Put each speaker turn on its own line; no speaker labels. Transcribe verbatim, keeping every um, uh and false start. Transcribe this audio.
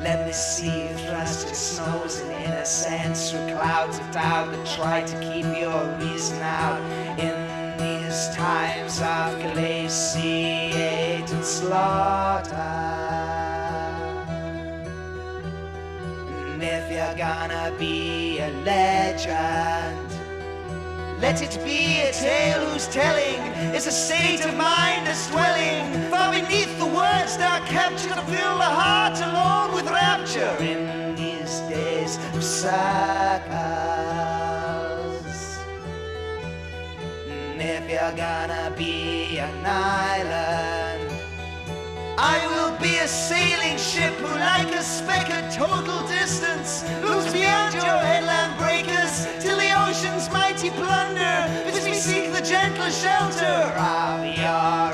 Let me see you thrust your snows in innocence through clouds of doubt that try to keep your reason out in these times of glaciated slaughter. And if you're gonna be a legend, let it be a tale whose telling is a state of mind that's dwelling far beneath the words that are captured to fill the heart alone with rapture in these days of circles. And if you're gonna be an island, I will be a sailing ship who, like a speck at total distance, looks beyond your headland breakers till the ocean's mighty plunder, as we seek the gentle shelter of your